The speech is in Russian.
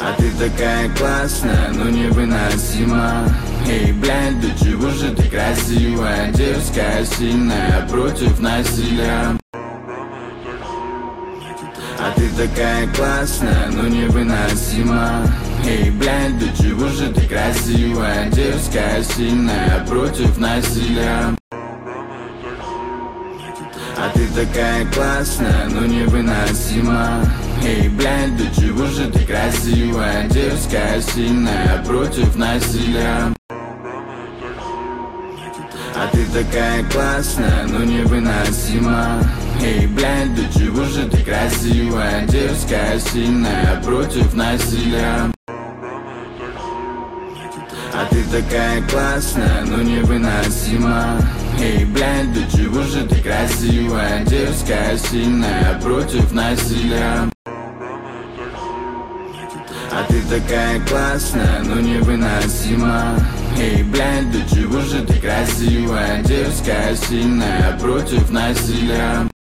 А ты такая классная, но невыносима. Эй, блядь, да чего же ты красивая, дерзкая, сильная, против насилия. А ты такая классная, но невыносима. Эй, блядь, да чего же ты красивая, дерзкая, сильная, против насилия. А ты такая классная, но невыносима. Эй, блядь, да чего же ты красивая, дерзкая, сильная, против насилия. А ты такая классная, но невыносима. Эй, блядь, да чего же ты красивая, дерзкая, сильная, против насилия. А ты такая классная, но невыносима. Эй, блядь, да чего же ты красивая, дерзкая, сильная, против насилия. А ты такая классная, но невыносима. Эй, блядь, да чего же ты красивая, дерзкая, сильная, против насилия.